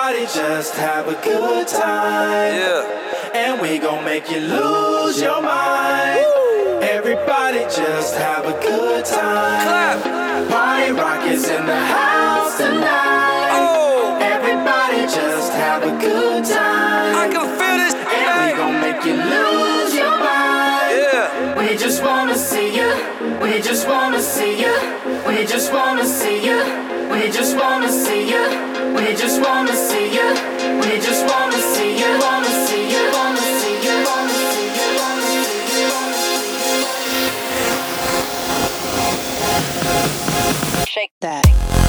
Everybody just have a good time. Yeah. And we gon' make you lose your mind. Woo. Everybody just have a good time. Clap. Party Rock is in the house tonight. Oh. Everybody just have a good time. I can feel this. And we gon' make you lose your mind. Yeah. We just wanna see you. We just wanna see you. We just wanna see you. We just wanna see you. We just wanna see you. We just wanna see you. Wanna see you. Wanna see you. Wanna see you. Wanna see you. Wanna see you. Shake that.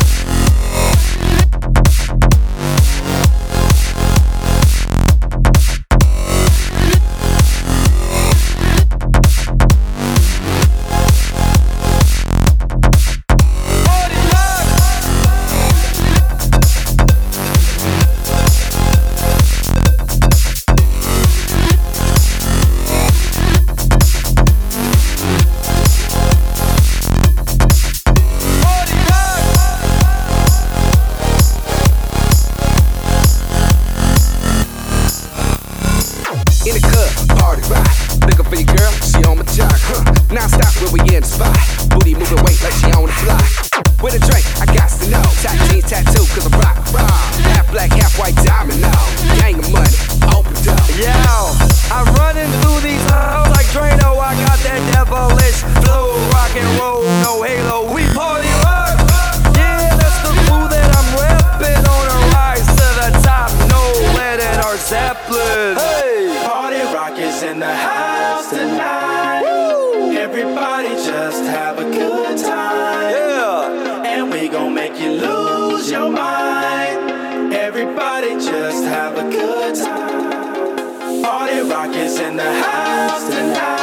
In the club, party rock. Looking for your girl, she on my jock, Non-stop when we in the spot. Booty moving weight like she on the block. With a drink, I got to know. Tight jeans, tattoo, cause I rock, raw. Half black, half white diamond now. Gang of money, open up. Yo, I'm running through these halls like Drano. I got that devilish flow, rock and roll, no halo. We party rock. Yeah, that's the crew that I'm repping on a rise to the top. No lead in our Zeppelin. Hey, Party Rock is in the house tonight. Woo. Everybody just have a good time. yeah. And we gon' make you lose your mind. Everybody just have a good time. Party Rock is in the house tonight.